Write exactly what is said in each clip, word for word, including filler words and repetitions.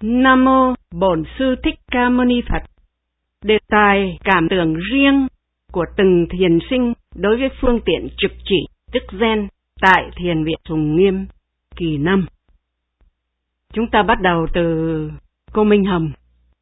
Nam mô Bổn Sư Thích Ca Mâu Ni Phật. Đề tài cảm tưởng riêng của từng thiền sinh đối với phương tiện trực chỉ tức Zen tại Thiền viện Sùng Nghiêm kỳ năm. Chúng ta bắt đầu từ cô Minh Hồng.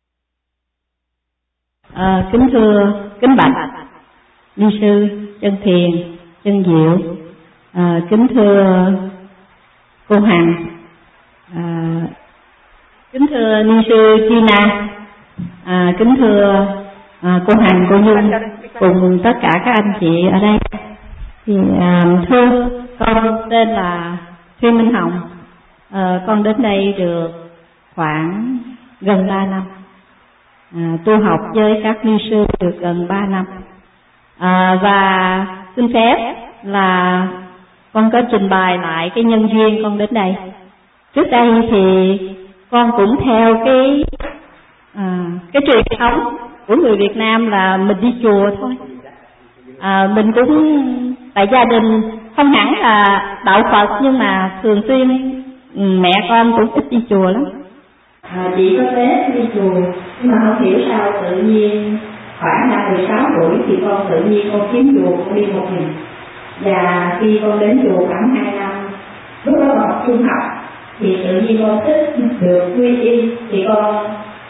À, kính thưa kính bạch ni sư chân thiền chân diệu, à, kính thưa cô Hằng, à, kính thưa ni sư Chi Na, à, kính thưa à, cô Hằng, cô Nhung cùng tất cả các anh chị ở đây. Thì à, thưa con tên là Thuyên Minh Hồng, à, con đến đây được khoảng gần ba năm. À, tu học với các ni sư được gần ba năm, à, và xin phép là con có trình bày lại cái nhân duyên con đến đây. Trước đây thì con cũng theo cái à, cái truyền thống của người Việt Nam là mình đi chùa thôi. À, mình cũng tại gia đình không hẳn là đạo Phật, nhưng mà thường xuyên mẹ con cũng ít đi chùa lắm. À, chỉ có Tết đi chùa, nhưng mà không hiểu sao tự nhiên khoảng năm mười sáu tuổi thì con tự nhiên con kiếm chùa, con đi một mình. Và khi con đến chùa khoảng hai năm, lúc đó con học trung học, thì tự nhiên con thích được quy y, thì con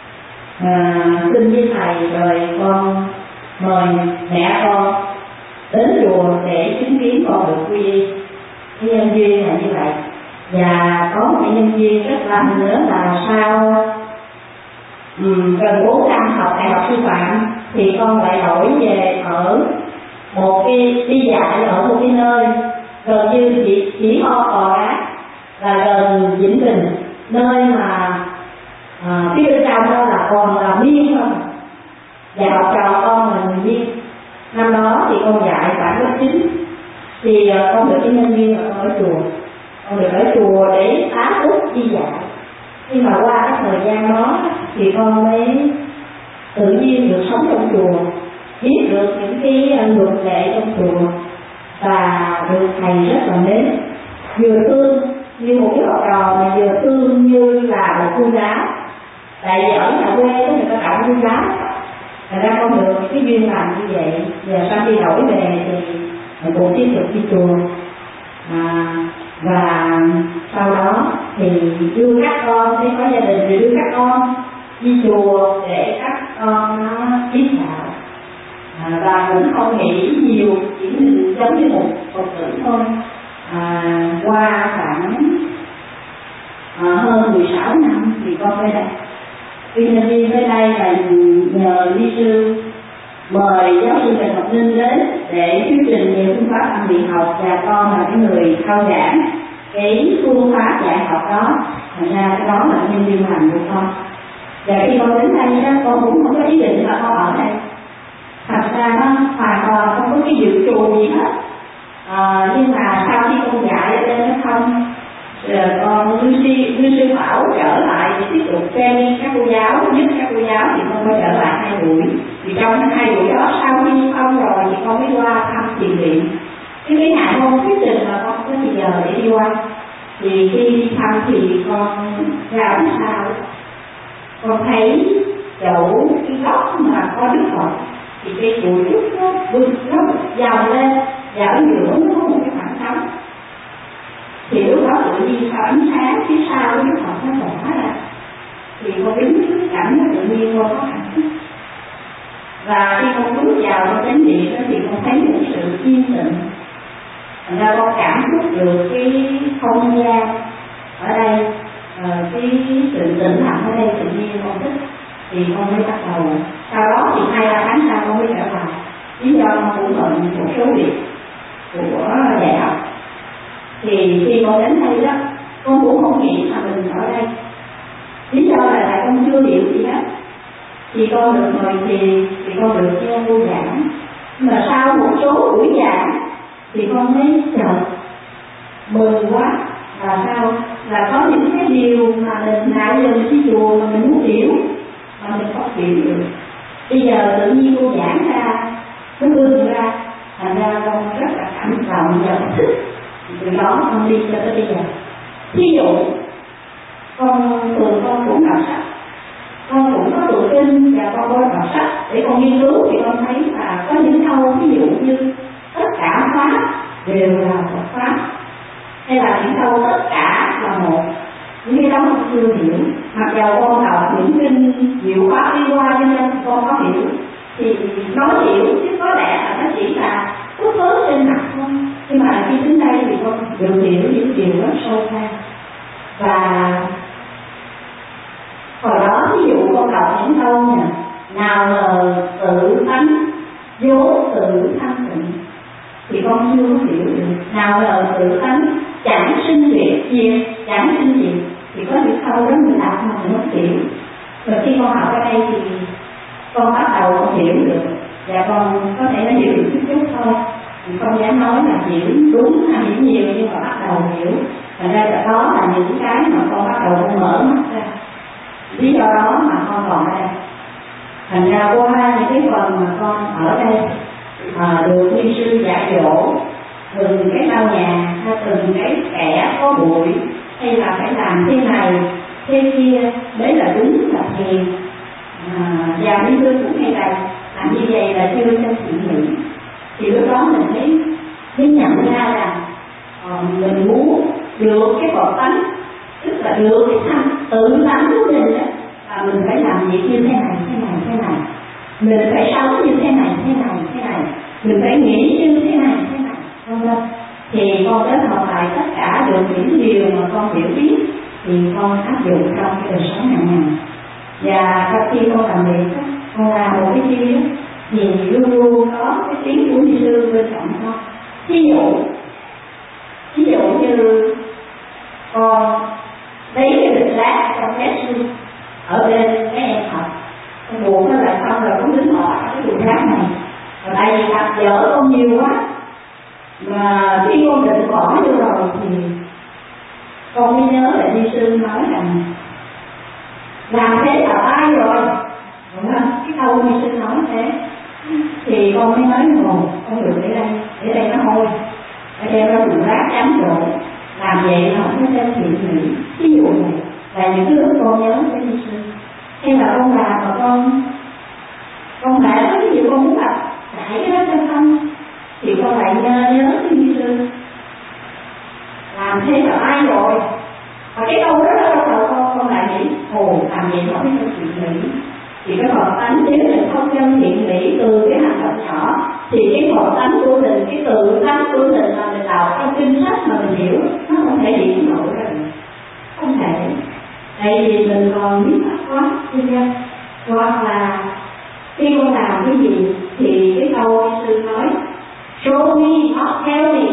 à, xin với thầy rồi con mời mẹ con đến chùa để chứng kiến con được quy y. Cái nhân duyên là như vậy. Và có một cái nhân duyên rất lành nữa là sau um, gần bốn năm học đại học sư phạm thì con lại đổi về ở một cái đi dạy ở một cái nơi gần như chỉ, chỉ ho cò đá, là gần Vĩnh Bình, nơi mà à, phía bên trong đó là còn là Miên không, và học trò con là người Miên. Năm đó thì con dạy khoảng lớp chín, thì uh, con được cái nhân duyên là con ở chùa. Con được ở chùa để tám phút đi dạy. Nhưng mà qua cái thời gian đó thì con mới tự nhiên được sống trong chùa, biết được những cái luật lệ trong chùa, và được thầy rất là mến, vừa thương như một cái học trò mà vừa thương như là một cô giáo. Tại vì ở nhà quê có người ta trọng cô giáo, thành ra con được cái duyên làm như vậy. Và sau khi đổi về thì mình cũng tiếp tục đi chùa, à, và sau đó thì đưa các con, nếu có gia đình thì đưa các con đi chùa để các con nó biết đạo, à, và cũng không nghĩ nhiều, chỉ giống như một Phật tử thôi. À, qua khoảng à, hơn mười sáu năm thì con tới đây. Tuy nhiên tới đây là nhờ ni sư mời giáo sư Trần Ngọc Ninh đến để thuyết trình về phương pháp tâm理học, và con là cái người thao giảng cái phương pháp dạy học đó. Thành ra cái đó là nhân duyên lành của con. Và khi con đến đây đó, con cũng không có ý định là con ở đây. Thật ra nó hoàn toàn không có cái dự trù gì hết. À, nhưng mà sau khi con dạy ở đây nó không, rồi con lưu sư, lưu sư Bảo trở lại để tiếp tục training các cô giáo, giúp các cô giáo, thì con mới trở lại hai buổi. Thì trong hai buổi đó sau khi xong rồi thì con mới qua thăm thiền viện. Cái cái ngày hôm quyết định là con có thì giờ để đi qua. Thì khi đi thăm thì con ra ở sau, con thấy chỗ cái góc mà có Đức Phật, thì cái bụi Đức nó vươn nó dòng lên, và ở giữa nó có một cái khoảng trống. Thì lúc đó tự nhiên sao ánh sáng phía sau cái Đức Phật nó tỏa ra, thì con đứng trước cảnh nó tự nhiên con có hạnh phúc. Và khi con bước vào con chánh điện đó thì con thấy một sự yên tĩnh. Thành ra con cảm xúc được cái không gian ở đây, uh, cái sự tĩnh lặng ở đây tự nhiên con thích, thì con mới bắt đầu. Sau đó thì hai ba tháng sau con mới trở lại. Lý do con cũng bận một số việc của đại học. Thì khi con đến đây đó, con cũng không nghĩ là mình ở đây. Lý do là tại con chưa hiểu gì hết. Thì con được mời thì thì con được nghe cô giảng. Nhưng mà sau một số buổi giảng thì con thấy trời, mừng quá. Là sao? Là có những cái điều mà mình nãy giờ mình đi chùa mà mình muốn hiểu, mà mình không hiểu được. Bây giờ tự nhiên cô giảng ra, nó vươn ra, thành ra con rất là cảm động và thích. Từ đó con đi cho tới bây giờ. Ví dụ con thường con cũng đọc sách, con cũng có tụng kinh và con coi đọc sách để con nghiên cứu, thì con thấy là có những câu ví dụ như tất cả pháp đều là Phật pháp, hay là những câu tất cả là một, những cái đó con chưa hiểu. Mặc dù con đọc những kinh diệu pháp đi qua cho nên con có hiểu, thì nói hiểu chứ có lẽ là nó chỉ là phước phớ trên mặt thôi. Nhưng mà khi đến đây thì con được hiểu những điều rất sâu xa. Và hồi đó ví dụ con đọc những câu nè, nào ngờ tự tánh vô tự thanh tịnh, thì con chưa hiểu được. Nào ngờ tự tánh chẳng sinh diệt diệt chẳng sinh diệt, thì có những câu đó mình đọc mà mình không hiểu. Và khi con học ở đây thì con bắt đầu con hiểu được, và con có thể nó hiểu được chút chút thôi. Không dám nói là hiểu đúng hay hiểu nhiều, nhưng mà bắt đầu hiểu. Thành ra là đó là những cái mà con bắt đầu con mở mắt ra. Lý do đó mà con còn ở đây. Thành ra qua những cái phần mà con ở đây à, được ni sư dạy dỗ từng cái lau nhà, hay từng cái kẻ có bụi, hay là phải làm thế này thế kia, đấy là đúng là thiền. À, và ni sư cũng hay là làm như vậy là chưa chân thiện nghĩ. Thì lúc đó mình mới mới nhận ra rằng uh, mình muốn được cái Phật tánh, tức là được cái thanh tự tánh của mình đó, và mình phải làm việc như thế này thế này thế này, mình phải sống như thế này thế này thế này, mình phải nghĩ như thế này thế này, vân vân. Thì con kết hợp lại tất cả được những điều mà con hiểu biết, thì con áp dụng trong cái đời sống hàng ngày. Và sau khi con làm việc đó, con làm một cái chi đó, thì luôn luôn có cái tiếng của ni sư bên cạnh con. Ví dụ ví dụ như con lấy cái bịch rác trong cái sư ở bên cái em học, con buồn nó lại xong rồi con đứng bỏ cái bịch rác này. Và tại vì gặp dở con nhiều quá, mà khi con định bỏ vô rồi thì con mới nhớ là ni sư nói rằng làm thế là sai rồi, đúng không? Cái câu ni sư nói thế, thì con mới nói ngồi con được để đây, để đây nó hôi, ở đây nó dùng rác chấm chỗ, làm vậy nó không có chân thiện nghĩ. Ví dụ này là những cái lúc con nhớ cái ni sư, hay là con làm mà con con lại có cái gì con muốn làm chạy cái đó cho không, thì con lại nhớ nhớ cái ni sư làm thế là ai rồi. Và cái câu đó là đầu con con lại nghĩ ồ làm vậy nó không có thiện nghĩ. Thì cái Phật tánh nếu mình không chân thiện nghĩ từ cái hành động nhỏ, thì cái Phật tánh của mình, cái tự tánh của mình mà mình đọc trong kinh sách mà mình hiểu, nó không thể hiện lộ ra được, không thể. Tại vì mình còn biết pháp quá, chưa? Hoặc là khi con làm cái gì thì cái câu sư nói show me not tell me,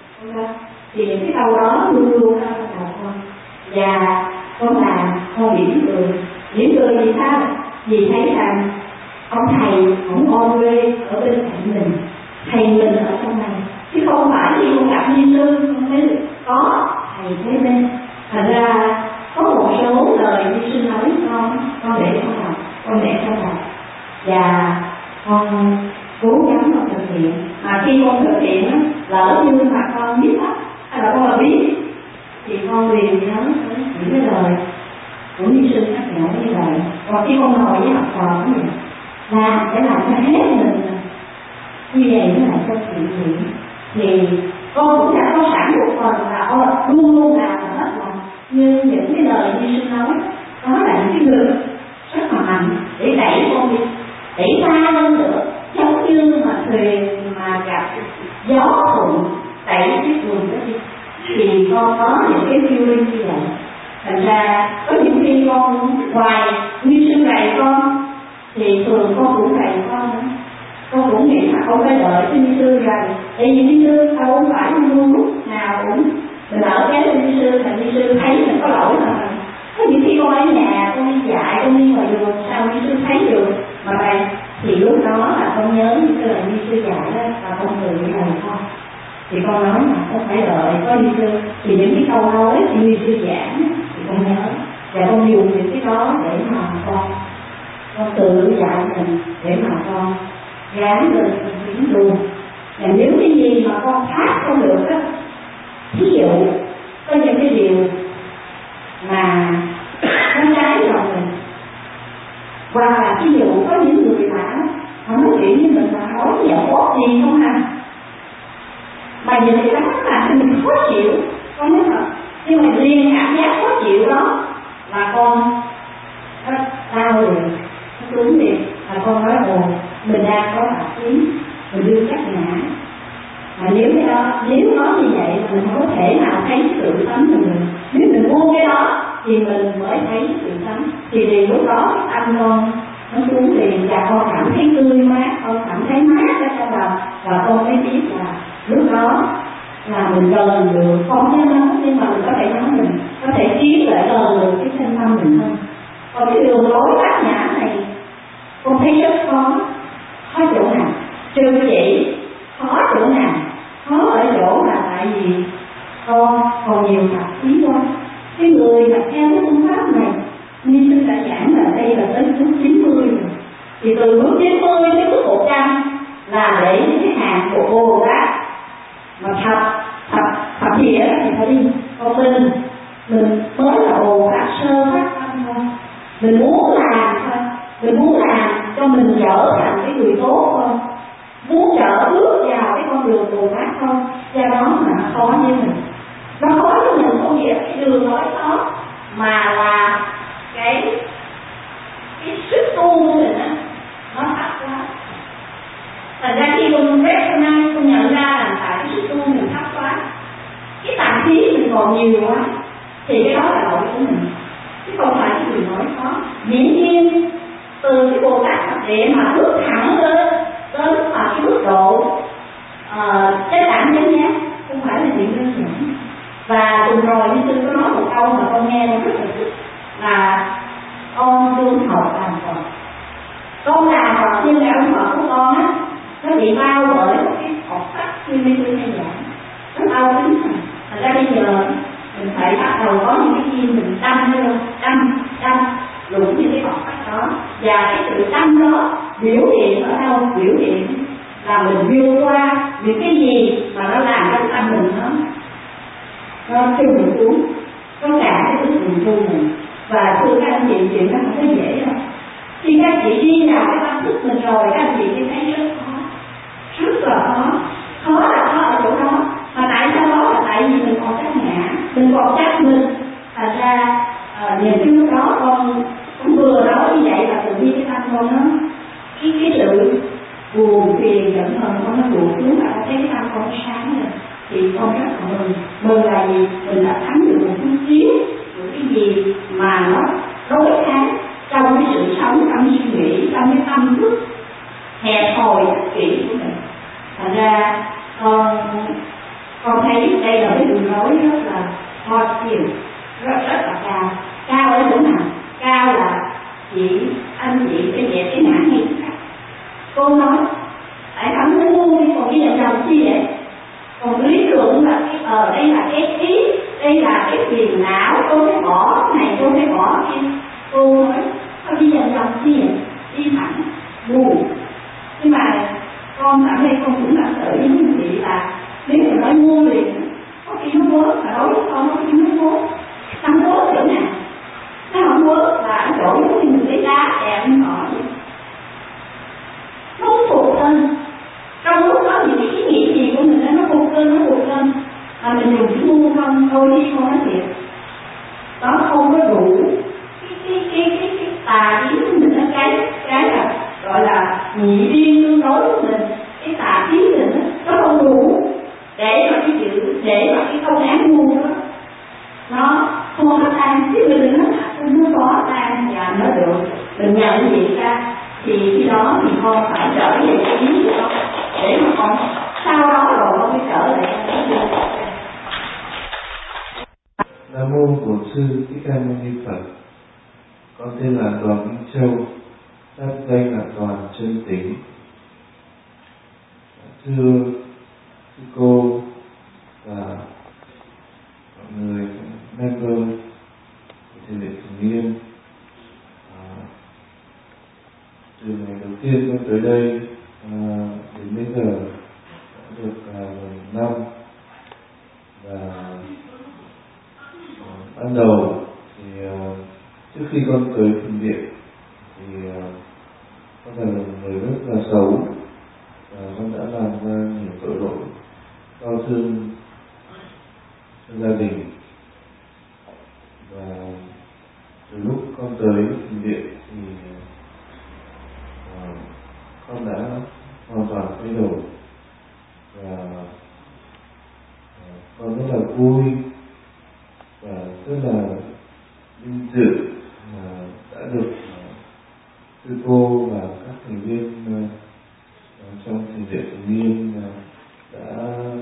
thì những cái câu đó luôn luôn ra trong đầu con. Và con làm con mỉm cười, mỉm cười vì sao? Vì thấy rằng ông thầy ông ôn quê ở bên cạnh mình, thầy mình ở trong này, chứ không phải khi con gặp ni sư con mới có thầy thế bên. Thành ra có một số lời ni sư nói con con để trong lòng, con để trong lòng, và con cố gắng con thực hiện. Mà khi con thực hiện á, lỡ như mà con biết á, hay là con là biết, thì con liền nhớ những cái lời của ni sư nhắc nhở như vậy. Còn khi con ngồi với học trò của mình là để làm cho hết mình như vậy mới là chân thiện nghĩ, thì con cũng đã có sẵn một phần là con luôn luôn làm hết lòng. Nhưng những cái lời ni sư nói đó là những cái lực rất là mạnh để đẩy con đi, đẩy xa hơn nữa, giống như mà thuyền mà gặp gió thuận đẩy cái thuyền đó đi, thì con có những cái feeling như vậy. Thành ra có những khi con ngoài ni sư dạy con thì thường con cũng dạy con nữa. Con cũng nghĩ là không phải đợi cái ni sư dạy, tại vì ni sư đâu phải luôn lúc nào cũng mình ở cái ni sư là ni sư thấy mình có lỗi mà. Có những khi con ở nhà con đi dạy, con đi ngoài đường sao ni sư thấy được mà đây, thì lúc đó là con nhớ những cái lời ni sư dạy đó và con tự như này con. Thì con nói là không phải đợi có ni sư, thì những cái câu nói thì ni sư giảng thì con nhớ, và con dùng những cái đó để mà con con tự dạy mình, để mà con gán lên tiếng luôn. Và nếu cái gì mà con khác không được á, ví dụ có những cái điều mà nó trái lòng mình, Và ví dụ có những người lạ họ nói chuyện với mình mà hỏi gì có gì không à, mà nhìn cái đó là mình khó chịu, con nói thật. Nhưng mà riêng cảm giác khó chịu đó là con nó đau liền, nó cứng liền, là con nói ồ mình đang có tạp chí, mình đưa chắc ngã. Mà nếu cái đó, nếu nó như vậy mình không có thể nào thấy cái tự tánh của mình. Nếu mình buông cái đó thì mình mới thấy cái tự tánh. Thì thì lúc đó cái tâm con nó xuống liền và con cảm thấy tươi mát, con cảm thấy mát ở trong lòng, và con mới biết là lúc đó là mình gần được. Con thấy nó nhưng mà mình có thể nói mình có thể trí lại gần được cái chân tâm mình hơn. Còn cái đường lối bát nhã này con thấy rất khó, khó chỗ nào trừ vậy. Khó chỗ nào? Khó ở chỗ là tại vì con còn nhiều tạp chí quá. Cái người mà theo cái phương pháp này, như sư đã giảng là đây là tới bước chín mươi rồi. Thì từ bước chín mươi đến bước một trăm là để cái hàng của cô đó mà thật thật thật thì thì phải đi. Còn mình mình mới là ồ phát sơ phát tâm thôi. Mình muốn làm thôi, mình muốn làm cho mình trở thành cái người tốt thôi, muốn trở bước vào cái con đường Bồ Tát không. Do đó mà nó khó với mình. Nó khó với mình không nghĩa cái đường lối đó, mà là cái cái sức tu của mình á nó thấp quá. Thành ra khi con recognize, con nhận ra là tại cái sức tu mình thấp quá, cái tạp chí mình còn nhiều quá, thì cái đó là lỗi của mình, chứ không phải cái đường lối khó. Dĩ nhiên từ cái Bồ Tát Phật Địa mà bước thẳng lên đến mà cái mức độ cái tạng chánh giác không phải là chuyện đơn giản. Và tuần rồi như sư có nói một câu mà con nghe con rất là thích là con đương học làm Phật. Con làm Phật nhưng mà ông Phật của con á nó bị bao bởi một cái học sắc như mấy sư hay giảng, nó bao tính rồi. Thành ra bây giờ mình phải bắt đầu có những cái gì mình đâm vô, đâm, đâm lũng như cái học sắc đó. Và cái sự đâm đó biểu hiện ở đâu? Biểu hiện là mình vượt qua những cái gì mà nó làm trong tâm mình nó nó trùng xuống, nó cả cái sức trùng tu mình. Và thưa các anh chị, chuyện đó không có dễ đâu. Khi các chị đi vào cái tâm thức mình rồi, các anh chị sẽ thấy rất khó, rất là khó. Khó là khó ở chỗ đó. Mà tại sao đó? Là tại vì mình còn chấp ngã, mình còn chấp mình. Thành ra uh, nhìn cái lúc đó con con vừa nói như vậy là tự nhiên cái tâm con nó cái cái sự buồn phiền giận hờn con nó buồn xuống, là con thấy cái tâm con sáng rồi. Thì con rất là mừng. Mừng là gì? Mình đã thắng được một chút xíu những cái gì mà nó đối kháng trong cái sự sống, trong suy nghĩ, trong cái tâm thức hẹp hòi ích kỷ của mình. Thành ra con con thấy đây là cái đường lối rất là positive, rất rất là cao. Cao ở chỗ nào? Cao là chị anh chị phải dẹp cái ngã ngay trước. Cô nói tại sao nó ngu đi, còn cái dòng dòng chi vậy? Còn lý luận là cái ờ đây là cái ý, đây là cái phiền não, tôi phải bỏ cái này, tôi phải bỏ cái kia. Cô nói sao đi dòng dòng chi vậy? Đi thẳng ngu. Nhưng mà con cảm thấy con cũng cảm tự với những chị là nếu mà nói ngu liền có khi nó vớt, mà đối với con có khi nó vớt. Nó vớt chỗ nào? Nó không vớt là ở chỗ giống như mình lấy đá đè lên cỏ vậy. Nó không phục lên. Trong lúc đó những cái ý nghĩ gì của mình nó phục lên, nó phục lên. Mà mình dùng chữ ngu không, đôi khi con nói thiệt. Đó không có đủ cái cái cái cái, cái tà kiến của mình, nó cái cái là gọi là nhị điên tương đối của mình. Cái tà kiến mình nó không đủ để mà cái chữ, để mà cái công án ngu đó nó không có tan. Chứ mình nó nó có tan và nó được mình nhận diện ra, thì khi đó thì con phải trở về cái ý của con để mà con sau đó rồi con mới trở lại. Nam mô Bổn Sư Thích Ca Mâu Ni Phật. Con tên là Đoàn Minh Châu, đáp danh là Đoàn Chân Tính. Thưa sư cô và mọi người member của Thiền viện Thường Niên, à, từ ngày đầu tiên con tới đây à, đến bây giờ đã được à, một năm. Và à, ban đầu thì à, trước khi con tới thiền viện thì à, con đã hoàn toàn thay đổi và con rất là vui và rất là vinh dự đã được sư cô và các thành viên trong thiền viện Thường Niên đã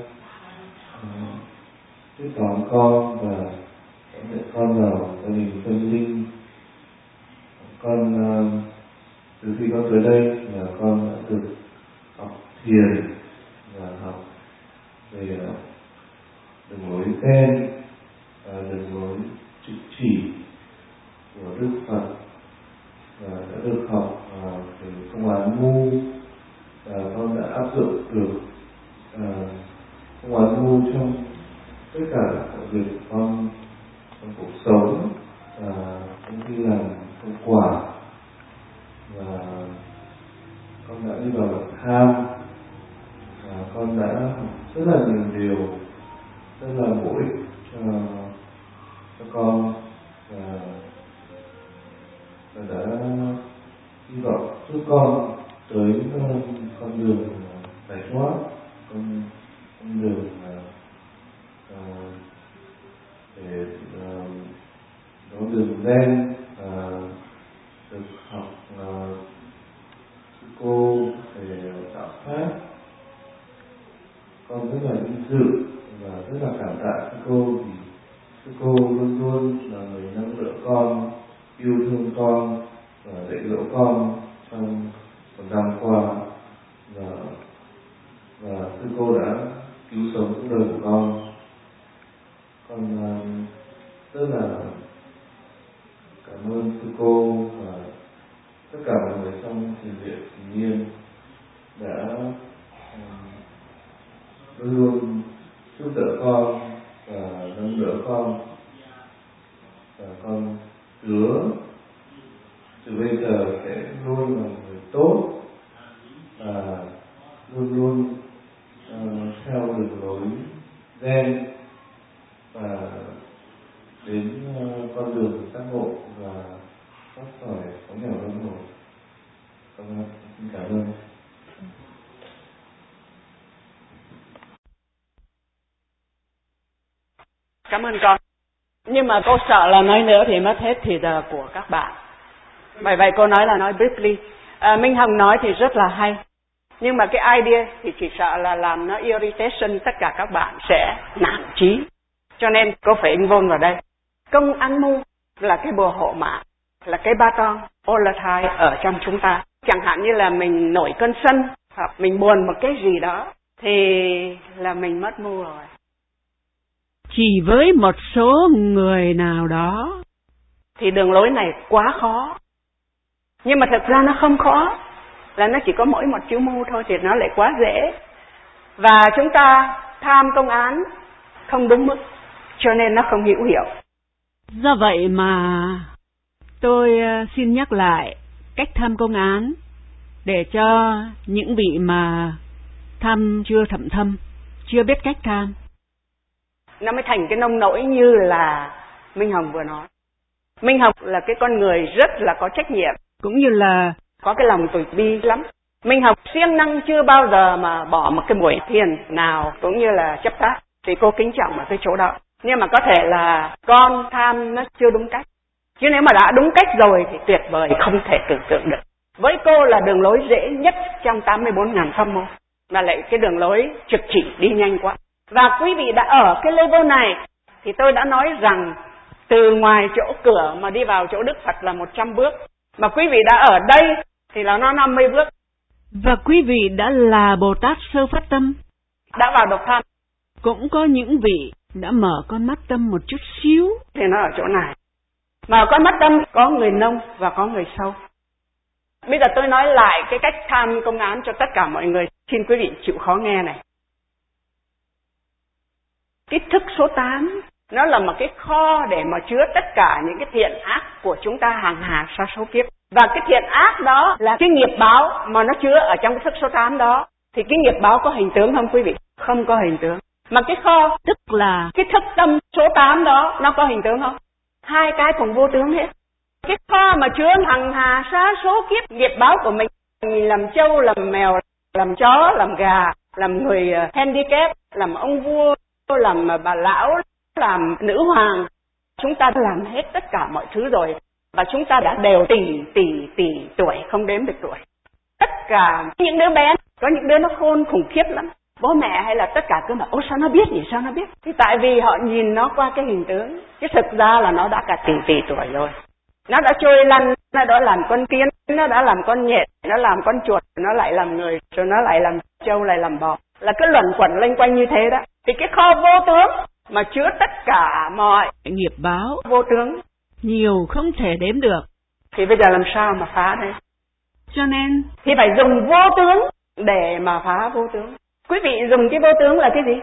tiếp đón con và đón nhận con vào gia đình tâm linh. Con từ khi con tới đây là con đã được học thiền và học về đường lối Zen và đường lối trực chỉ của Đức Phật, và đã được học về công án ngu, và con đã áp dụng được công án ngu trong tất cả mọi việc của con trong cuộc sống, và trong khi làm công quả, và con đã đi vào lòng tham, và con đã học rất là nhiều điều rất là bổ ích cho, cho con, và, và đã hy vọng giúp con tới con đường giải thoát, con, con đường uh, để uh, có đường Zen, uh, được học uh, sư cô về đạo pháp. Con rất là vinh dự và rất là cảm tạ sư cô, vì sư cô luôn luôn là người nâng đỡ con, yêu thương con và dạy dỗ con trong một năm qua, và và sư cô đã cứu sống cuộc đời của con. Con uh, rất là cảm ơn sư cô và tất cả mọi người trong thiền viện Thường Niên đã um, luôn luôn giúp đỡ con và nâng đỡ con, và con hứa từ bây giờ sẽ luôn là người tốt và luôn luôn uh, theo đường lối Zen và đến uh, con đường giác ngộ và thoát khỏi sống nghèo luân hồi. Con xin cảm ơn. Cảm ơn con. Nhưng mà cô sợ là nói nữa thì mất hết thì giờ của các bạn. Bởi vậy cô nói là nói briefly. À, Minh Hồng nói thì rất là hay. Nhưng mà cái idea thì chỉ sợ là làm nó irritation, tất cả các bạn sẽ nản chí. Cho nên cô phải involve vào đây. Công ăn mu là cái bùa hộ mã, là cái ba con Olathai ở trong chúng ta. Chẳng hạn như là mình nổi cơn sân hoặc mình buồn một cái gì đó thì là mình mất mưu rồi. Chỉ với một số người nào đó thì đường lối này quá khó. Nhưng mà thực ra nó không khó, là nó chỉ có mỗi một chữ mưu thôi thì nó lại quá dễ. Và chúng ta tham công án không đúng mức, cho nên nó không hữu hiệu. Do vậy mà tôi xin nhắc lại cách tham công án để cho những vị mà tham chưa thẩm thâm, chưa biết cách tham, nó mới thành cái nông nỗi như là Minh Hồng vừa nói. Minh Hồng là cái con người rất là có trách nhiệm, cũng như là có cái lòng từ bi lắm. Minh Hồng siêng năng chưa bao giờ mà bỏ một cái buổi thiền nào cũng như là chấp tác, thì cô kính trọng ở cái chỗ đó. Nhưng mà có thể là con tham nó chưa đúng cách, chứ nếu mà đã đúng cách rồi thì tuyệt vời không thể tưởng tượng được. Với cô là đường lối dễ nhất trong tám mươi bốn nghìn pháp môn, mà lại cái đường lối trực chỉ đi nhanh quá. Và quý vị đã ở cái level này thì tôi đã nói rằng từ ngoài chỗ cửa mà đi vào chỗ Đức Phật là một trăm bước, mà quý vị đã ở đây thì là nó năm mươi bước. Và quý vị đã là Bồ Tát sơ phát tâm, đã vào độc tham. Cũng có những vị đã mở con mắt tâm một chút xíu thì nó ở chỗ này. Mà con mắt tâm có người nông và có người sâu. Bây giờ tôi nói lại cái cách tham công án cho tất cả mọi người. Xin quý vị chịu khó nghe này. Cái thức số tám nó là một cái kho để mà chứa tất cả những cái thiện ác của chúng ta hàng hà sa số kiếp. Và cái thiện ác đó là cái nghiệp báo mà nó chứa ở trong cái thức số tám đó. Thì cái nghiệp báo có hình tướng không quý vị? Không có hình tướng. Mà cái kho, tức là cái thức tâm số tám đó, nó có hình tướng không? Hai cái cùng vô tướng hết. Cái kho mà chứa hằng hà sa số kiếp nghiệp báo của mình Mình làm trâu, làm mèo, làm chó, làm gà, làm người handicap, làm ông vua, làm bà lão, làm nữ hoàng. Chúng ta đã làm hết tất cả mọi thứ rồi. Và chúng ta đã đều tỷ, tỷ, tỷ tuổi, không đếm được tuổi. Tất cả những đứa bé, có những đứa nó khôn khủng khiếp lắm. Bố mẹ hay là tất cả cứ bảo, ôi sao nó biết nhỉ, sao nó biết? Thì tại vì họ nhìn nó qua cái hình tướng. Chứ thực ra là nó đã cả tỷ tỷ tuổi rồi. Nó đã trôi lăn, nó đã làm con kiến, nó đã làm con nhện, nó làm con chuột, nó lại làm người, rồi nó lại làm trâu, lại làm bò. Là cứ luẩn quẩn lênh quanh như thế đó. Thì cái kho vô tướng mà chứa tất cả mọi nghiệp báo vô tướng, nhiều không thể đếm được. Thì bây giờ làm sao mà phá đây? Cho nên thì phải dùng vô tướng để mà phá vô tướng. Quý vị dùng cái vô tướng là cái gì?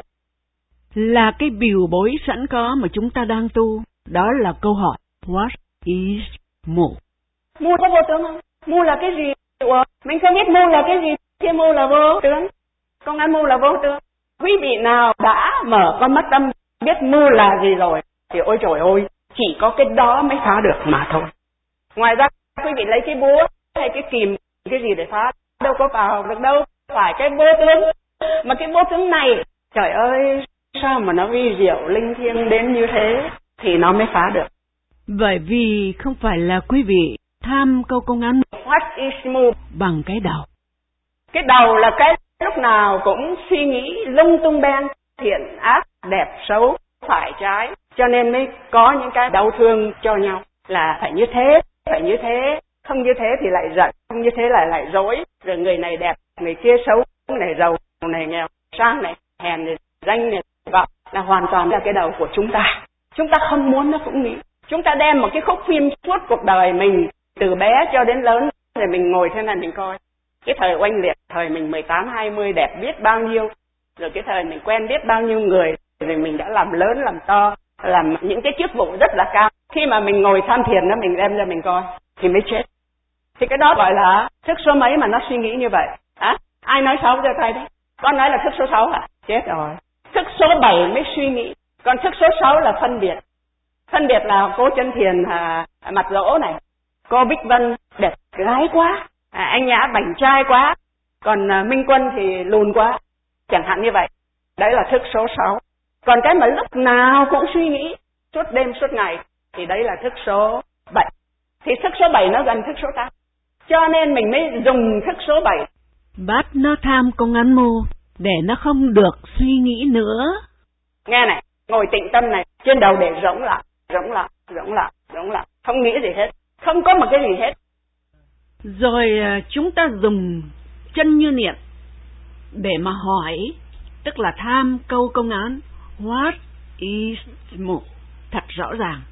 Là cái biểu bối sẵn có mà chúng ta đang tu. Đó là câu hỏi What is mu? Mu có vô tướng không? Mu là cái gì? Ủa, mình không biết mu là cái gì. Thế mu là vô tướng. Công án mu là vô tướng. Quý vị nào đã mở con mắt tâm biết mu là gì rồi thì ôi trời ơi, chỉ có cái đó mới phá được mà thôi. Ngoài ra quý vị lấy cái búa hay cái kìm cái gì để phá, đâu có vào được đâu. Phải cái vô tướng. Mà cái vô tướng này, trời ơi, sao mà nó vi diệu linh thiêng đến như thế thì nó mới phá được. Bởi vì không phải là quý vị tham câu công án What is mu bằng cái đầu. Cái đầu là cái lúc nào cũng suy nghĩ lung tung beng, thiện ác, đẹp xấu, phải trái, cho nên mới có những cái đau thương cho nhau. Là phải như thế, phải như thế, không như thế thì lại giận, không như thế là lại dối. Rồi người này đẹp, người kia xấu, người này giàu, người này nghèo, sang này, hèn này, danh này, vọng, là hoàn toàn là cái đầu của chúng ta. Chúng ta không muốn nó cũng nghĩ. Chúng ta đem một cái khúc phim suốt cuộc đời mình, từ bé cho đến lớn, rồi mình ngồi thế này mình coi. Cái thời oanh liệt, thời mình mười tám hai mươi đẹp biết bao nhiêu, rồi cái thời mình quen biết bao nhiêu người, rồi mình đã làm lớn, làm to, làm những cái chức vụ rất là cao. Khi mà mình ngồi tham thiền đó, mình đem ra mình coi, thì mới chết. Thì cái đó gọi là thức số mấy mà nó suy nghĩ như vậy? À, ai nói sáu cho tay đấy? Con nói là thức số sáu à? Chết rồi. Thức số bảy mới suy nghĩ, còn thức số sáu là phân biệt. Phân biệt là cô Chân Thiền à, mặt rỗ này, cô Bích Vân đẹp gái quá, à, anh Nhã bảnh trai quá, còn à, Minh Quân thì lùn quá, chẳng hạn như vậy. Đấy là thức số sáu. Còn cái mà lúc nào cũng suy nghĩ suốt đêm suốt ngày thì đấy là thức số bảy. Thì thức số bảy nó gần thức số tám, cho nên mình mới dùng thức số bảy. Bắt nó tham công án mô để nó không được suy nghĩ nữa. Nghe này, ngồi tịnh tâm này, trên đầu để rỗng lại, rỗng lại, rỗng lại, rỗng lại, không nghĩ gì hết, không có một cái gì hết. Rồi chúng ta dùng chân như niệm để mà hỏi, tức là tham câu công án What is mu thật rõ ràng.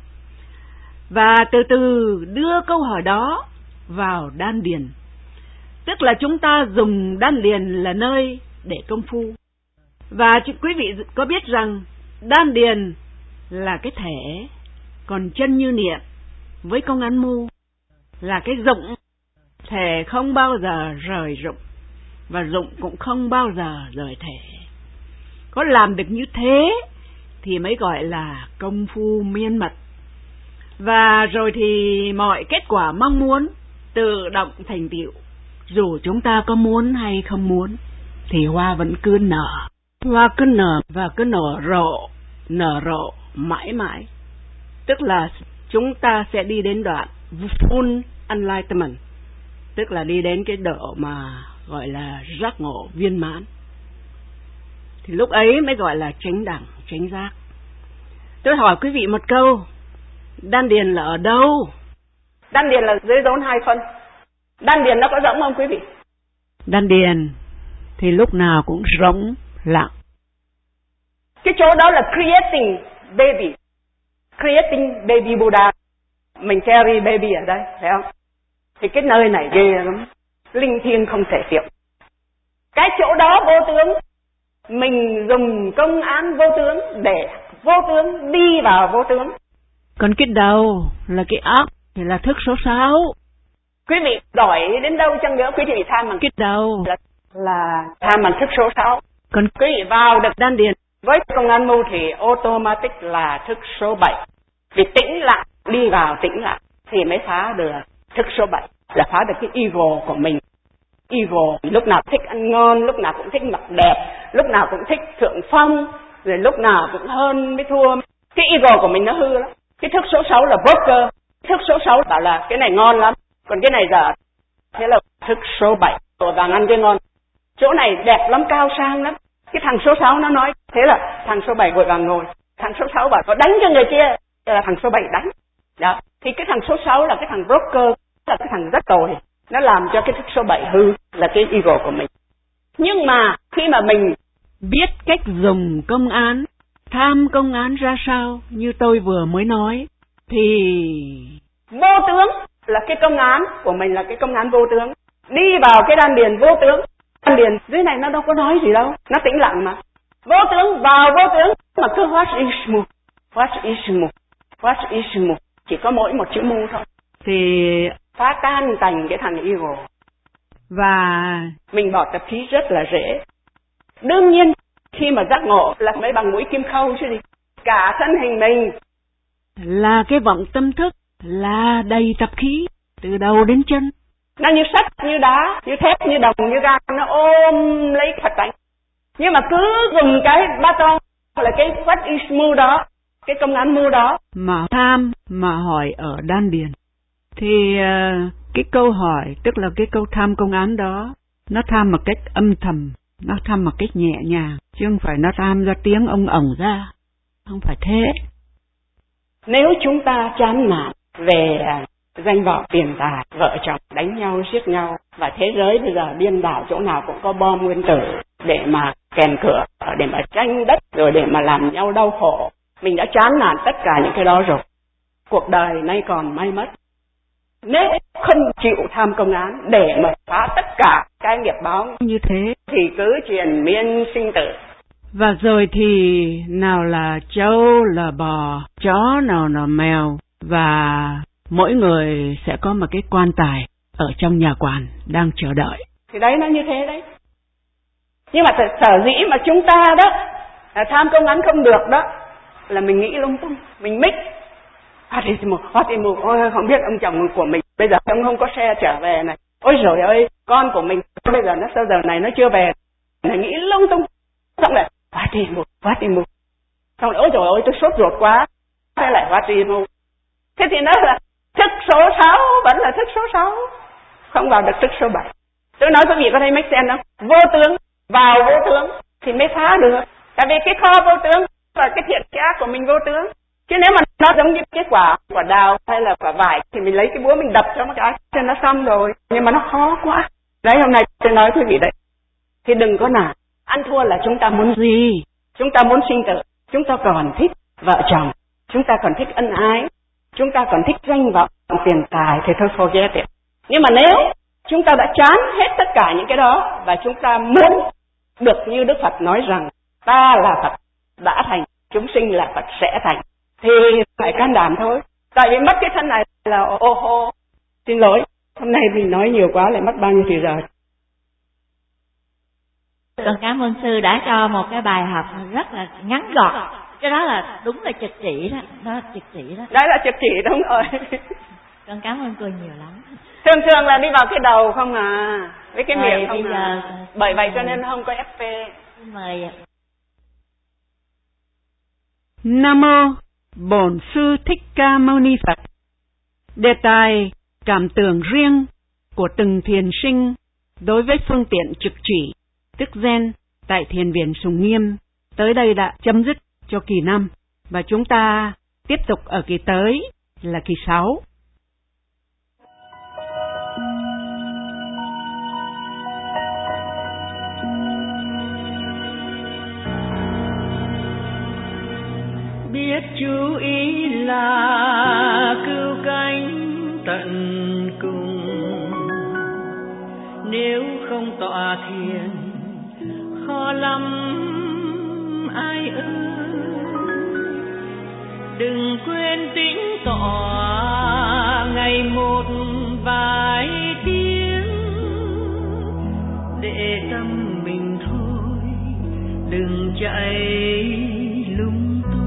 Và từ từ đưa câu hỏi đó vào đan điền. Tức là chúng ta dùng đan điền là nơi để công phu. Và quý vị có biết rằng đan điền là cái thể, còn chân như niệm với công án mu là cái dụng. Thể không bao giờ rời dụng, và dụng cũng không bao giờ rời thể. Có làm được như thế thì mới gọi là công phu miên mật. Và rồi thì mọi kết quả mong muốn tự động thành tựu. Dù chúng ta có muốn hay không muốn thì hoa vẫn cứ nở. Hoa cứ nở và cứ nở rộ, nở rộ mãi mãi. Tức là chúng ta sẽ đi đến đoạn full enlightenment, tức là đi đến cái độ mà gọi là giác ngộ viên mãn. Thì lúc ấy mới gọi là chánh đẳng, chánh giác. Tôi hỏi quý vị một câu, đan điền là ở đâu? Đan điền là dưới rốn hai phân. Đan điền nó có rỗng không quý vị? Đan điền thì lúc nào cũng rỗng lặng. Cái chỗ đó là creating baby, creating baby Buddha. Mình carry baby ở đây, phải không? Thì cái nơi này ghê lắm, linh thiêng không thể hiểu. Cái chỗ đó vô tướng, mình dùng công án vô tướng để vô tướng đi vào vô tướng. Còn cái đầu là cái óc thì là thức số sáu. Quý vị giỏi đến đâu chăng nữa, quý vị tham bằng cái đầu là, là tham bằng thức số sáu. Còn quý vị vào được đan điền với công án mưu thì automatic là thức số bảy. Vì tĩnh lặng, đi vào tĩnh lặng thì mới phá được thức số bảy, là phá được cái ego của mình. ego, lúc nào thích ăn ngon, lúc nào cũng thích mặc đẹp, lúc nào cũng thích thượng phong, rồi lúc nào cũng hơn mới thua. Cái ego của mình nó hư lắm. Cái thức số sáu là broker, thức số sáu bảo là cái này ngon lắm, còn cái này giờ. Thế là thức số bảy, vội vàng ăn cái ngon. Chỗ này đẹp lắm, cao sang lắm. Cái thằng số sáu nó nói, thế là thằng số bảy vội vàng ngồi. Thằng số sáu bảo có đánh cho người kia, là thằng số bảy đánh. Đó. Thì cái thằng số sáu là cái thằng broker, là cái thằng rất tồi. Nó làm cho cái thức số bảy hư, là cái ego của mình. Nhưng mà khi mà mình biết cách dùng công án, tham công án ra sao, như tôi vừa mới nói, thì vô tướng là cái công án của mình, là cái công án vô tướng. Đi vào cái đan điền vô tướng. Đan điền dưới này nó đâu có nói gì đâu, nó tĩnh lặng mà. Vô tướng vào vô tướng mà cứ what is mu, what is mu, what is mu, chỉ có mỗi một chữ mu thôi. Thì phá tan tành cái thằng ego. Và mình bỏ tập khí rất là dễ. Đương nhiên khi mà giác ngộ là mấy bằng mũi kim khâu chứ gì. Cả thân hình mình là cái vọng tâm thức, là đầy tập khí từ đầu đến chân. Nó như sắt, như đá, như thép, như đồng, như gan, nó ôm lấy Phật tánh. Nhưng mà cứ dùng cái ba ton là cái what is mu đó, cái công án mu đó mà tham mà hỏi ở đan điền. Thì uh, cái câu hỏi, tức là cái câu tham công án đó, nó tham một cách âm thầm, nó tham một cách nhẹ nhàng, chứ không phải nó tham ra tiếng ông ổng ra. Không phải thế. Nếu chúng ta chán nản về danh vọng tiền tài, vợ chồng đánh nhau, giết nhau, và thế giới bây giờ điên đảo, chỗ nào cũng có bom nguyên tử để mà kèm cửa, để mà tranh đất, rồi để mà làm nhau đau khổ. Mình đã chán nản tất cả những cái đó rồi. Cuộc đời nay còn may mất. Nếu không chịu tham công án để mà phá tất cả cái nghiệp báo như thế, thì cứ triền miên sinh tử. Và rồi thì nào là trâu là bò, chó nào là mèo, và mỗi người sẽ có một cái quan tài ở trong nhà quản đang chờ đợi. Thì đấy, nó như thế đấy. Nhưng mà sở dĩ mà chúng ta đó tham công án không được đó là mình nghĩ lung tung, mình mix. Phát đi một, phát đi một, ôi không biết ông chồng của mình bây giờ ông không có xe trở về này. Ôi trời ơi, con của mình bây giờ nó sao giờ này nó chưa về. Mình nghĩ lung tung. Xong rồi phát đi một, phát đi một. Xong rồi ôi trời ơi tôi sốt ruột quá. Thế lại phát đi một. Thế thì nó là thức số sáu, vẫn là thức số sáu. Không vào được thức số bảy. Tôi nói quý vị có thấy make sense không? Vô tướng, vào vô tướng thì mới phá được. Tại vì cái kho vô tướng và cái thiện cái ác của mình vô tướng. Chứ nếu mà nó giống như cái quả, quả đào hay là quả vải thì mình lấy cái búa mình đập cho nó cái cho nó xong rồi. Nhưng mà nó khó quá. Đấy, hôm nay tôi nói quý vị đấy. Thì đừng có nản. Ăn thua là chúng ta muốn gì? Chúng ta muốn sinh tử. Chúng ta còn thích vợ chồng. Chúng ta còn thích ân ái. Chúng ta còn thích danh vọng, tiền tài thì thôi forget it. Nhưng mà nếu chúng ta đã chán hết tất cả những cái đó và chúng ta muốn được như Đức Phật nói rằng ta là Phật đã thành, chúng sinh là Phật sẽ thành, thì phải can đảm thôi. Tại vì mất cái thân này là ô hô. Xin lỗi, hôm nay mình nói nhiều quá lại mất bao nhiêu thời giờ. Con cảm ơn sư đã cho một cái bài học rất là ngắn gọn. Cái đó là đúng là trực chỉ đó, đó trực chỉ đó. Đấy là trực chỉ đúng rồi. Con cảm ơn cô nhiều lắm. Thường thường là đi vào cái đầu không à, với cái rồi, miệng không bây à. Giờ, bởi vậy cho nên không có ép pê. Mời. Nam mô Bổn Sư Thích Ca Mâu Ni Phật. Đề tài cảm tưởng riêng của từng thiền sinh đối với phương tiện trực chỉ, tức Zen, tại Thiền viện Sùng Nghiêm tới đây đã chấm dứt cho kỳ năm, và chúng ta tiếp tục ở kỳ tới là kỳ sáu. Biết chú ý là cứu cánh tận cùng, nếu không tọa thiền khó lắm ai ơi. Đừng quên tĩnh tọa ngày một vài tiếng, để tâm mình thôi đừng chạy lung tung.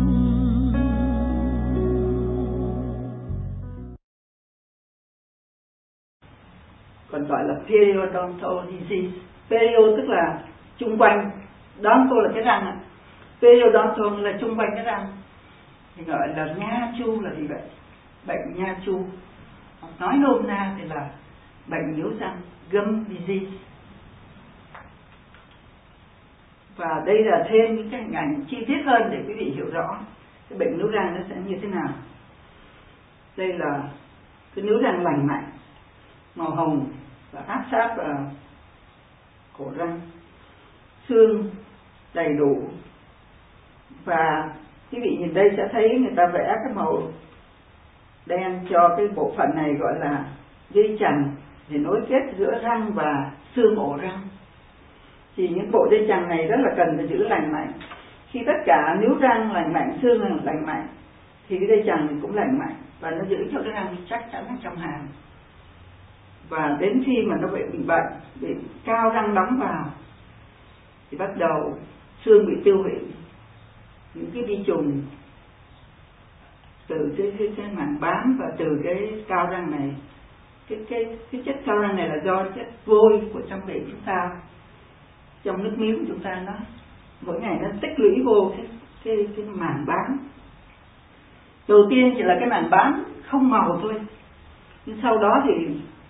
Con gọi là periodontal disease. Perio tức là chung quanh, dontal là cái răng, periodontal là chung quanh cái răng, thì gọi là nha chu là gì vậy? Bệnh nha chu, hoặc nói nôm na thì là bệnh níu răng, gum disease. Và đây là thêm những cái hình ảnh chi tiết hơn để quý vị hiểu rõ cái bệnh níu răng nó sẽ như thế nào. Đây là cái níu răng lành mạnh, màu hồng và áp sát vào cổ răng, xương đầy đủ. Và quý vị nhìn đây sẽ thấy người ta vẽ cái màu đen cho cái bộ phận này gọi là dây chằng để nối kết giữa răng và xương ổ răng. Thì những bộ dây chằng này rất là cần phải giữ lành mạnh. Khi tất cả níu răng lành mạnh, xương lành mạnh thì cái dây chằng cũng lành mạnh và nó giữ cho cái răng chắc chắn ở trong hàm. Và đến khi mà nó bị bị bệnh, bị cao răng đóng vào thì bắt đầu xương bị tiêu hủy, những cái vi trùng từ cái, cái, cái màng bám và từ cái cao răng này. Cái, cái, cái chất cao răng này là do chất vôi của trong miệng chúng ta, trong nước miếng của chúng ta, nó mỗi ngày nó tích lũy vô cái, cái, cái màng bám. Đầu tiên chỉ là cái màng bám không màu thôi, nhưng sau đó thì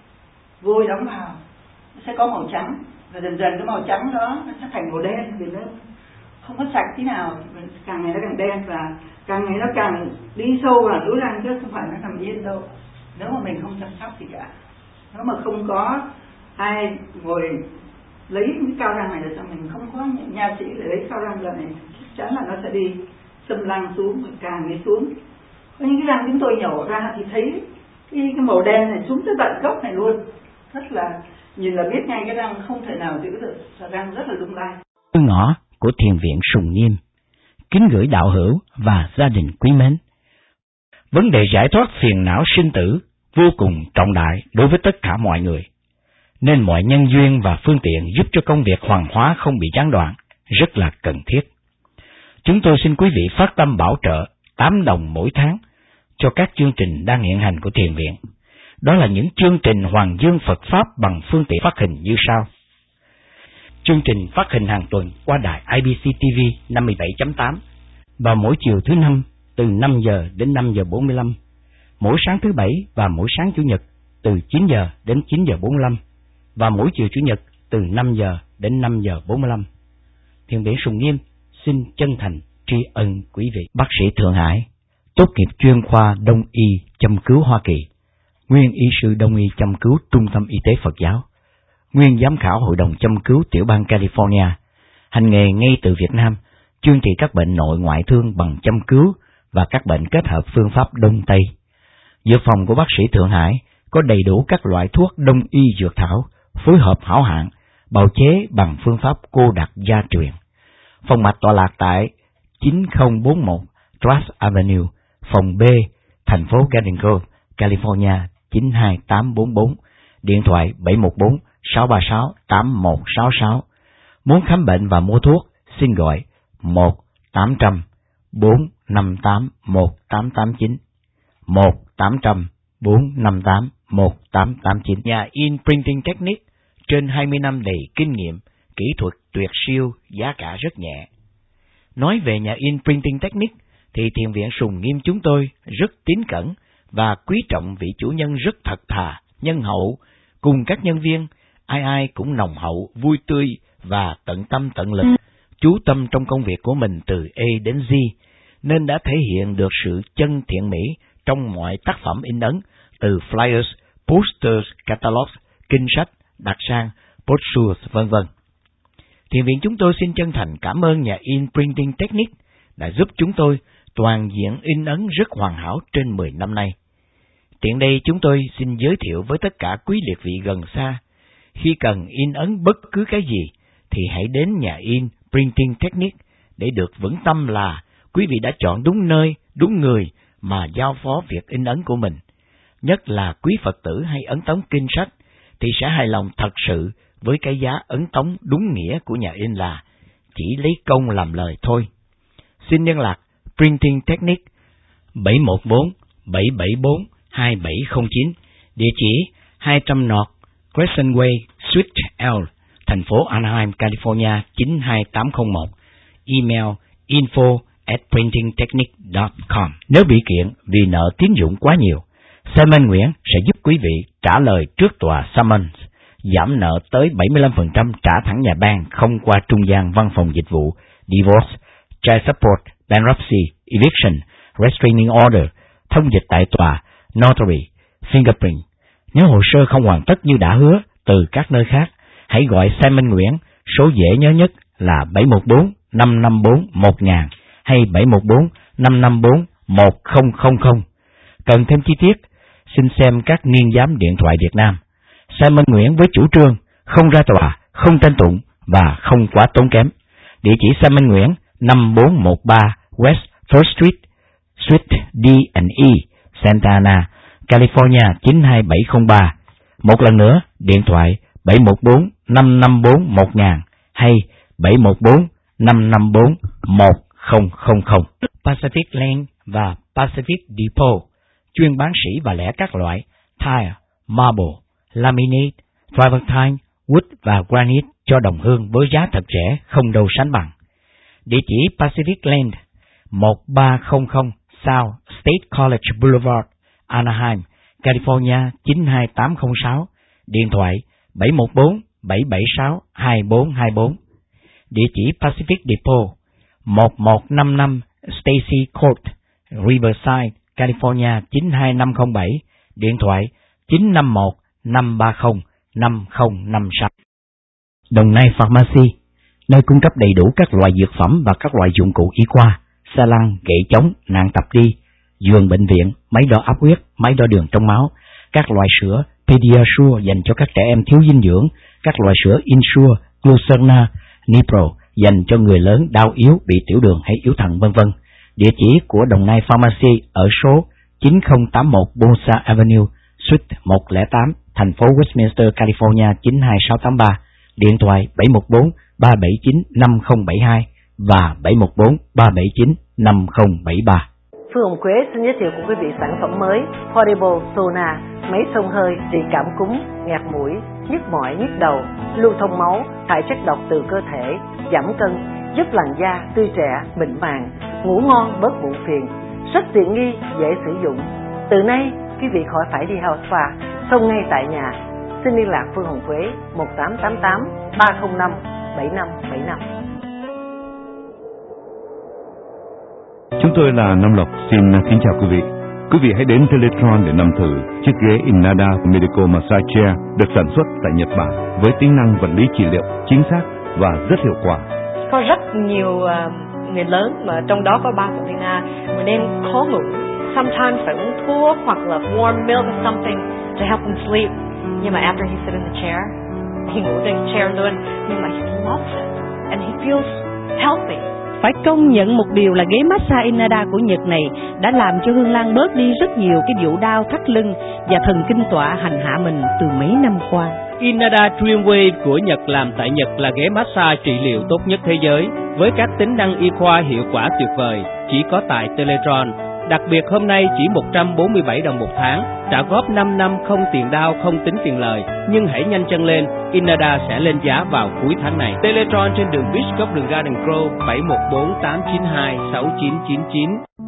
vôi đóng vào nó sẽ có màu trắng, và dần dần cái màu trắng đó nó sẽ thành màu đen vì nó không có sạch tí nào, càng ngày nó càng đen và càng ngày nó càng đi sâu vào lỗ răng chứ không phải nó nằm yên đâu nếu mà mình không chăm sóc gì cả. Nếu mà không có ai ngồi lấy cái cao răng này để cho mình, không có nha sĩ để lấy cao răng ra này, chắc chắn là nó sẽ đi xâm lăng xuống, càng đi xuống. Có những cái răng chúng tôi nhổ ra thì thấy cái, cái màu đen này xuống tới tận gốc này luôn, rất là nhìn là biết ngay cái răng không thể nào giữ được, răng rất là lung lay. Ngõ của Thiền viện Sùng Nghiêm kính gửi đạo hữu và gia đình quý mến. Vấn đề giải thoát phiền não sinh tử vô cùng trọng đại đối với tất cả mọi người, nên mọi nhân duyên và phương tiện giúp cho công việc hoàn hóa không bị gián đoạn rất là cần thiết. Chúng tôi xin quý vị phát tâm bảo trợ tám đồng mỗi tháng cho các chương trình đang hiện hành của Thiền viện. Đó là những chương trình Hoàng Dương Phật Pháp bằng phương tiện phát hình như sau. Chương trình phát hình hàng tuần qua đài i bê xê tê vê năm mươi bảy chấm tám và mỗi chiều thứ năm từ năm giờ đến năm giờ bốn mươi lăm, mỗi sáng thứ bảy và mỗi sáng chủ nhật từ chín giờ đến chín giờ bốn mươi lăm và mỗi chiều chủ nhật từ năm giờ đến năm giờ bốn mươi lăm. Thiền viện Sùng Nghiêm xin chân thành tri ân quý vị. Bác sĩ Thượng Hải, tốt nghiệp chuyên khoa Đông y châm cứu Hoa Kỳ, nguyên y sư Đông y châm cứu Trung tâm Y tế Phật giáo, nguyên giám khảo Hội đồng châm cứu tiểu bang California, hành nghề ngay từ Việt Nam, chuyên trị các bệnh nội ngoại thương bằng châm cứu và các bệnh kết hợp phương pháp Đông Tây. Dược phòng của bác sĩ Thượng Hải có đầy đủ các loại thuốc Đông y dược thảo, phối hợp hảo hạng, bào chế bằng phương pháp cô đặc gia truyền. Phòng mạch tọa lạc tại chín không bốn mốt Trask Avenue, phòng B, thành phố Garden Grove, California chín hai tám bốn bốn, điện thoại bảy một bốn sáu ba sáu tám một sáu sáu. Muốn khám bệnh và mua thuốc, xin gọi một tám trăm bốn năm tám một tám tám chín, một tám trăm bốn năm tám một tám tám chín. Nhà in Printing Technique, trên hai mươi năm đầy kinh nghiệm, kỹ thuật tuyệt siêu, giá cả rất nhẹ. Nói về nhà in Printing Technique thì Thiền viện Sùng Nghiêm chúng tôi rất tín cẩn và quý trọng vị chủ nhân rất thật thà, nhân hậu, cùng các nhân viên, ai ai cũng nồng hậu, vui tươi và tận tâm tận lực, chú tâm trong công việc của mình từ A đến Z, nên đã thể hiện được sự chân thiện mỹ trong mọi tác phẩm in ấn, từ flyers, posters, catalogs, kinh sách, đặc sang, brochures, vân vân. Thiền viện chúng tôi xin chân thành cảm ơn nhà in Printing Technique đã giúp chúng tôi toàn diện in ấn rất hoàn hảo trên mười năm nay. Tiện đây chúng tôi xin giới thiệu với tất cả quý liệt vị gần xa, khi cần in ấn bất cứ cái gì thì hãy đến nhà in Printing Technique để được vững tâm là quý vị đã chọn đúng nơi, đúng người mà giao phó việc in ấn của mình. Nhất là quý Phật tử hay ấn tống kinh sách thì sẽ hài lòng thật sự với cái giá ấn tống đúng nghĩa của nhà in là chỉ lấy công làm lời thôi. Xin liên lạc Printing Technique bảy một bốn bảy bảy bốn hai bảy không chín, địa chỉ hai trăm North Crescent Way, Suite L, thành phố Anaheim, California chín hai tám không một. Email info at printing technique dot com. Nếu bị kiện vì nợ tín dụng quá nhiều, Simon Nguyễn sẽ giúp quý vị trả lời trước tòa summons, giảm nợ tới bảy mươi lăm phần trăm trả thẳng nhà ban không qua trung gian văn phòng dịch vụ, divorce, child support, bankruptcy, eviction, restraining order, thông dịch tại tòa, notary, fingerprint. Nếu hồ sơ không hoàn tất như đã hứa từ các nơi khác, hãy gọi Simon Nguyễn, số dễ nhớ nhất là bảy một bốn năm năm bốn một nghìn hay bảy một bốn năm năm bốn một không không không. Cần thêm chi tiết, xin xem các niên giám điện thoại Việt Nam. Simon Nguyễn với chủ trương không ra tòa, không tranh tụng và không quá tốn kém. Địa chỉ Simon Nguyễn năm bốn một ba West First Street, Suite D and E, Santa Ana, California chín hai bảy không ba. Một lần nữa, điện thoại bảy một bốn năm năm bốn một nghìn hay bảy một bốn năm năm bốn một không không không. Pacific Lane và Pacific Depot chuyên bán sỉ và lẻ các loại tile, marble, laminate, travertine, wood và granite cho đồng hương với giá thật rẻ không đâu sánh bằng. Địa chỉ Pacific Land một ba không không South State College Boulevard, Anaheim, California chín hai tám không sáu. Điện thoại bảy một bốn bảy bảy sáu hai bốn hai bốn. Địa chỉ Pacific Depot một một năm năm Stacy Court, Riverside, California chín hai năm không bảy. Điện thoại chín năm một năm ba không năm không năm sáu. Đồng Nai Pharmacy, nơi cung cấp đầy đủ các loại dược phẩm và các loại dụng cụ y khoa, xe lăn, gậy chống, nạn tập đi, giường bệnh viện, máy đo áp huyết, máy đo đường trong máu, các loại sữa Pediasure dành cho các trẻ em thiếu dinh dưỡng, các loại sữa Ensure, Glucerna, Nipro dành cho người lớn đau yếu, bị tiểu đường hay yếu thận vân vân. Địa chỉ của Đồng Nai Pharmacy ở số chín không tám một Bosa Avenue, Suite một không tám, thành phố Westminster, California chín hai sáu tám ba. Điện thoại bảy một bốn ba bảy chín năm không bảy hai và bảy một bốn ba bảy chín năm không bảy ba. Phương Hồng Quế xin giới thiệu cùng quý vị sản phẩm mới Portable Sona, máy xông hơi trị cảm cúm, nghẹt mũi, nhức mỏi, nhức đầu, lưu thông máu, thải chất độc từ cơ thể, giảm cân, giúp làn da tươi trẻ, mịn màng, ngủ ngon, bớt muộn phiền, rất tiện nghi, dễ sử dụng. Từ nay quý vị khỏi phải đi house spa, xông ngay tại nhà. Xin liên lạc Phương Hồng Quế một tám tám tám ba không năm bảy năm bảy năm. Chúng tôi là Nam Lộc, xin kính chào quý vị. Quý vị hãy đến Teletron để nằm thử chiếc ghế Innada Medical Massage Chair được sản xuất tại Nhật Bản với tính năng vật lý trị liệu chính xác và rất hiệu quả. Có rất nhiều uh, người lớn mà trong đó có ba của Tina mà nên khó ngủ. Sometimes phải uống thuốc hoặc là warm milk or something to help them sleep. Nhưng mà after he sit in the chair, he ngủ trên chair luôn, nhưng mà he loves it and he feels healthy. Phải công nhận một điều là ghế massage Innada của Nhật này đã làm cho Hương Lan bớt đi rất nhiều cái vụ đau thắt lưng và thần kinh tọa hành hạ mình từ mấy năm qua. Innada Dreamwave của Nhật làm tại Nhật là ghế massage trị liệu tốt nhất thế giới với các tính năng y khoa hiệu quả tuyệt vời, chỉ có tại Teletron. Đặc biệt hôm nay chỉ một trăm bốn mươi bảy đồng một tháng, trả góp năm năm không tiền đau, không tính tiền lời. Nhưng hãy nhanh chân lên, Innada sẽ lên giá vào cuối tháng này. Teletron trên đường Beach góc đường Garden Grove bảy một bốn tám chín hai sáu chín chín chín.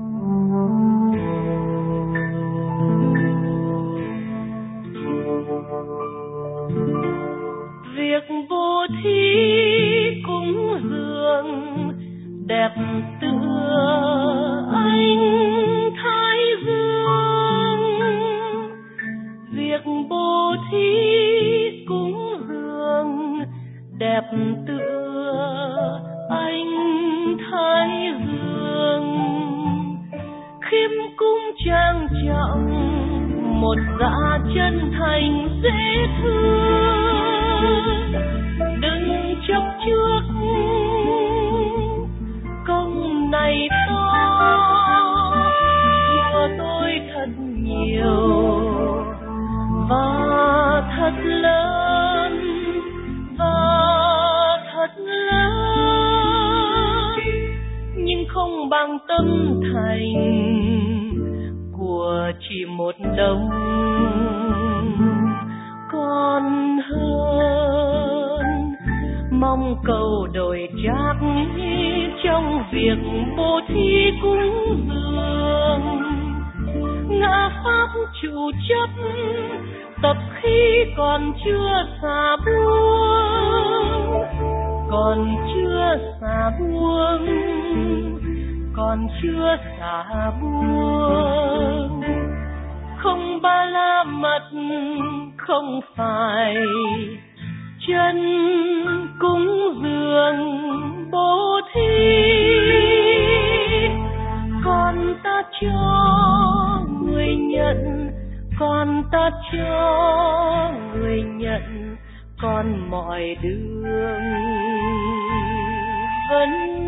Việc vô thí cúng dường đẹp tựa anh Thái Dương, việc bố thí cúng dường đẹp tựa anh Thái Dương, khiêm cung trang trọng một dạ chân thành dễ thương, đừng chấp trước công này to của tôi thật nhiều và thật lớn và thật lớn, nhưng không bằng tâm thành của chỉ một đồng con mong cầu đổi trác trong việc bố thí cúng dường. Ngã pháp chủ chấp tập khi còn chưa xả buông, còn chưa xả buông, còn chưa xả buông. Không ba la mật không phải chân cúng dường bố thí, con ta cho người nhận, con ta cho người nhận, còn mọi đường vẫn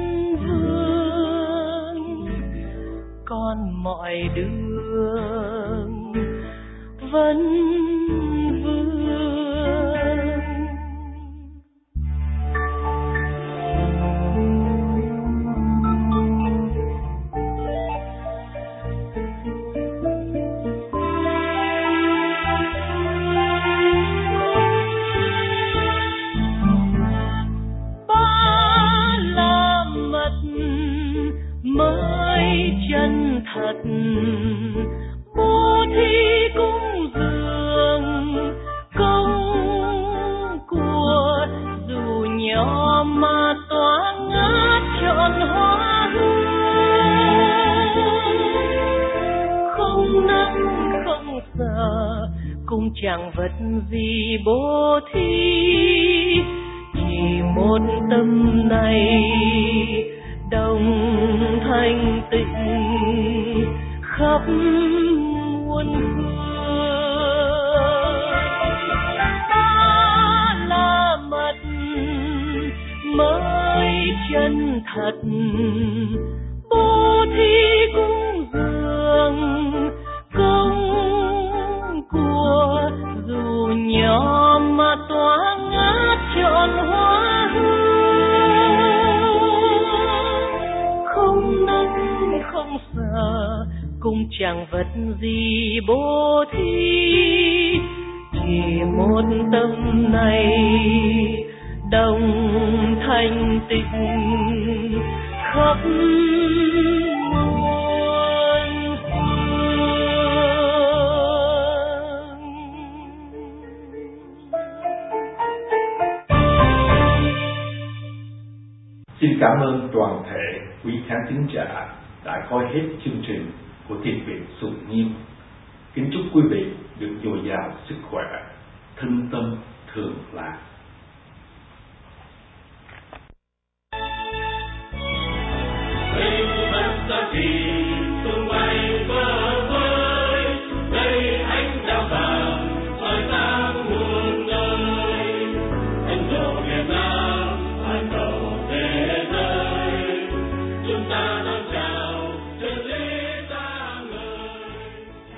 vương, còn mọi đường vẫn vương. Mới chân thật bố thí cúng dường công của, dù nhỏ mà tỏa ngát trọn hoa hương. Không nắng không sợ cũng chẳng vật gì bố thí, chỉ một tâm này đồng thanh tịnh khắp muôn phương. Ta là mật mới chân thật bố thí cúng dường công của, dù nhỏ mà tỏa ngát trọn hoa hương. Không nắng không sợ cũng chẳng vật gì bố thí, chỉ một tâm này đồng thanh tịnh khắp muôn phương. Xin cảm ơn toàn thể quý khán thính giả đã coi hết chương trình của Thiền viện Sùng Nghiêm. Kính chúc quý vị được dồi dào sức khỏe, thân tâm thường lạc.